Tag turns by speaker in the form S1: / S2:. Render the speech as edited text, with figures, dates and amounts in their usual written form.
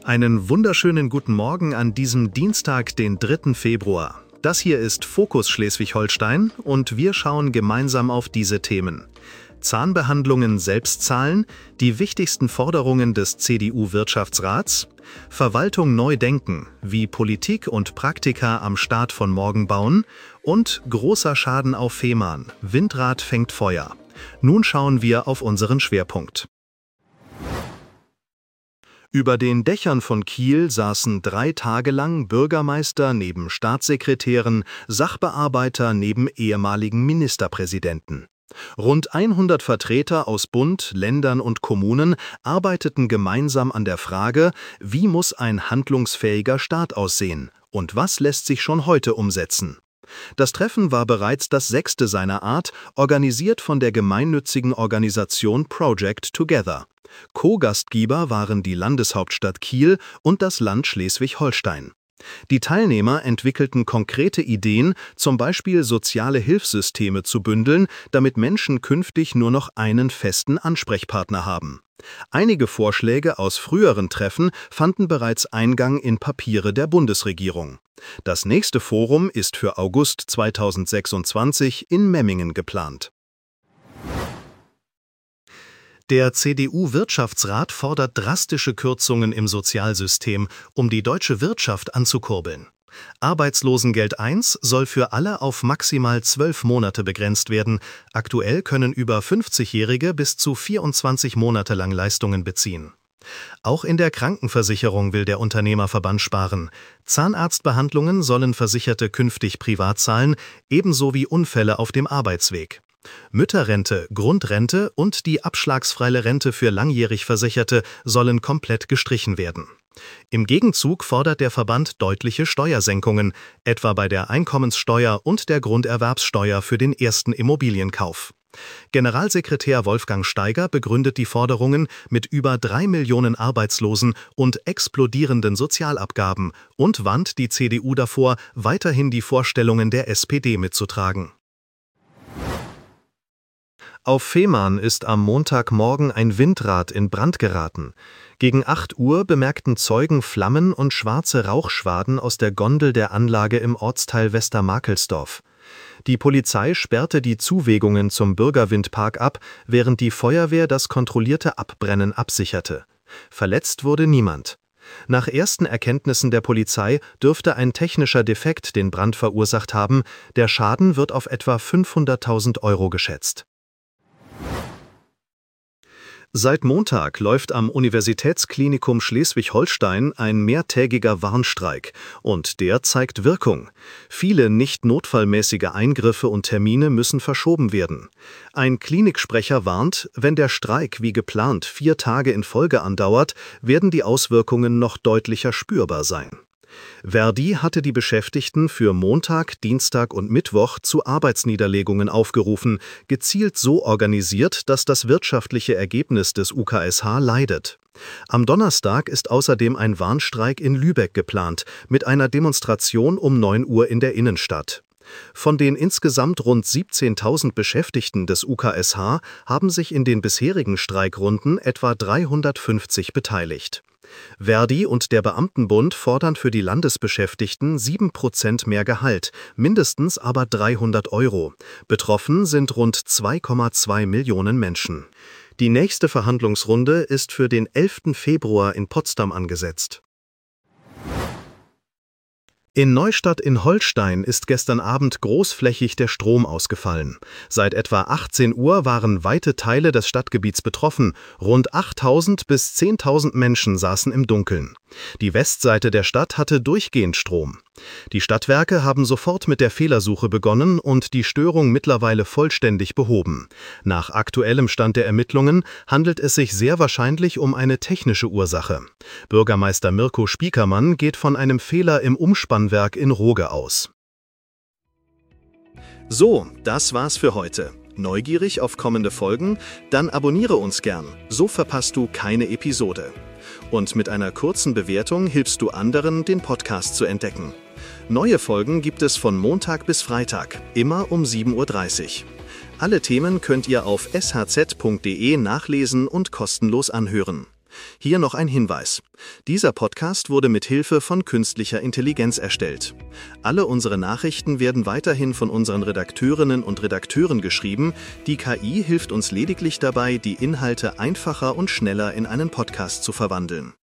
S1: Einen wunderschönen guten Morgen an diesem Dienstag, den 3. Februar. Das hier ist Fokus Schleswig-Holstein und wir schauen gemeinsam auf diese Themen. Zahnbehandlungen selbst zahlen, die wichtigsten Forderungen des CDU-Wirtschaftsrats, Verwaltung neu denken, wie Politik und Praktika am Start von morgen bauen und großer Schaden auf Fehmarn, Windrad fängt Feuer. Nun schauen wir auf unseren Schwerpunkt. Über den Dächern von Kiel saßen 3 Tage lang Bürgermeister neben Staatssekretären, Sachbearbeiter neben ehemaligen Ministerpräsidenten. Rund 100 Vertreter aus Bund, Ländern und Kommunen arbeiteten gemeinsam an der Frage, wie muss ein handlungsfähiger Staat aussehen und was lässt sich schon heute umsetzen. Das Treffen war bereits das 6. seiner Art, organisiert von der gemeinnützigen Organisation Project Together. Co-Gastgeber waren die Landeshauptstadt Kiel und das Land Schleswig-Holstein. Die Teilnehmer entwickelten konkrete Ideen, zum Beispiel soziale Hilfssysteme zu bündeln, damit Menschen künftig nur noch einen festen Ansprechpartner haben. Einige Vorschläge aus früheren Treffen fanden bereits Eingang in Papiere der Bundesregierung. Das nächste Forum ist für August 2026 in Memmingen geplant. Der CDU-Wirtschaftsrat fordert drastische Kürzungen im Sozialsystem, um die deutsche Wirtschaft anzukurbeln. Arbeitslosengeld I soll für alle auf maximal 12 Monate begrenzt werden. Aktuell können über 50-Jährige bis zu 24 Monate lang Leistungen beziehen. Auch in der Krankenversicherung will der Unternehmerverband sparen. Zahnarztbehandlungen sollen Versicherte künftig privat zahlen, ebenso wie Unfälle auf dem Arbeitsweg. Mütterrente, Grundrente und die abschlagsfreie Rente für langjährig Versicherte sollen komplett gestrichen werden. Im Gegenzug fordert der Verband deutliche Steuersenkungen, etwa bei der Einkommenssteuer und der Grunderwerbssteuer für den ersten Immobilienkauf. Generalsekretär Wolfgang Steiger begründet die Forderungen mit über 3 Millionen Arbeitslosen und explodierenden Sozialabgaben und warnt die CDU davor, weiterhin die Vorstellungen der SPD mitzutragen. Auf Fehmarn ist am Montagmorgen ein Windrad in Brand geraten. Gegen 8 Uhr bemerkten Zeugen Flammen und schwarze Rauchschwaden aus der Gondel der Anlage im Ortsteil Westermarkelsdorf. Die Polizei sperrte die Zuwegungen zum Bürgerwindpark ab, während die Feuerwehr das kontrollierte Abbrennen absicherte. Verletzt wurde niemand. Nach ersten Erkenntnissen der Polizei dürfte ein technischer Defekt den Brand verursacht haben. Der Schaden wird auf etwa 500.000 € geschätzt. Seit Montag läuft am Universitätsklinikum Schleswig-Holstein ein mehrtägiger Warnstreik und der zeigt Wirkung. Viele nicht notfallmäßige Eingriffe und Termine müssen verschoben werden. Ein Kliniksprecher warnt, wenn der Streik wie geplant 4 Tage in Folge andauert, werden die Auswirkungen noch deutlicher spürbar sein. Verdi hatte die Beschäftigten für Montag, Dienstag und Mittwoch zu Arbeitsniederlegungen aufgerufen, gezielt so organisiert, dass das wirtschaftliche Ergebnis des UKSH leidet. Am Donnerstag ist außerdem ein Warnstreik in Lübeck geplant, mit einer Demonstration um 9 Uhr in der Innenstadt. Von den insgesamt rund 17.000 Beschäftigten des UKSH haben sich in den bisherigen Streikrunden etwa 350 beteiligt. Verdi und der Beamtenbund fordern für die Landesbeschäftigten 7% mehr Gehalt, mindestens aber 300 €. Betroffen sind rund 2,2 Millionen Menschen. Die nächste Verhandlungsrunde ist für den 11. Februar in Potsdam angesetzt. In Neustadt in Holstein ist gestern Abend großflächig der Strom ausgefallen. Seit etwa 18 Uhr waren weite Teile des Stadtgebiets betroffen. Rund 8.000 bis 10.000 Menschen saßen im Dunkeln. Die Westseite der Stadt hatte durchgehend Strom. Die Stadtwerke haben sofort mit der Fehlersuche begonnen und die Störung mittlerweile vollständig behoben. Nach aktuellem Stand der Ermittlungen handelt es sich sehr wahrscheinlich um eine technische Ursache. Bürgermeister Mirko Spiekermann geht von einem Fehler im Umspannwerk in Roge aus. So, das war's für heute. Neugierig auf kommende Folgen? Dann abonniere uns gern, so verpasst du keine Episode. Und mit einer kurzen Bewertung hilfst du anderen, den Podcast zu entdecken. Neue Folgen gibt es von Montag bis Freitag, immer um 7:30 Uhr. Alle Themen könnt ihr auf shz.de nachlesen und kostenlos anhören. Hier noch ein Hinweis. Dieser Podcast wurde mit Hilfe von künstlicher Intelligenz erstellt. Alle unsere Nachrichten werden weiterhin von unseren Redakteurinnen und Redakteuren geschrieben. Die KI hilft uns lediglich dabei, die Inhalte einfacher und schneller in einen Podcast zu verwandeln.